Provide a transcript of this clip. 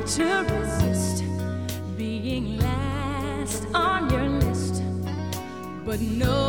to resist being last on your list, but no.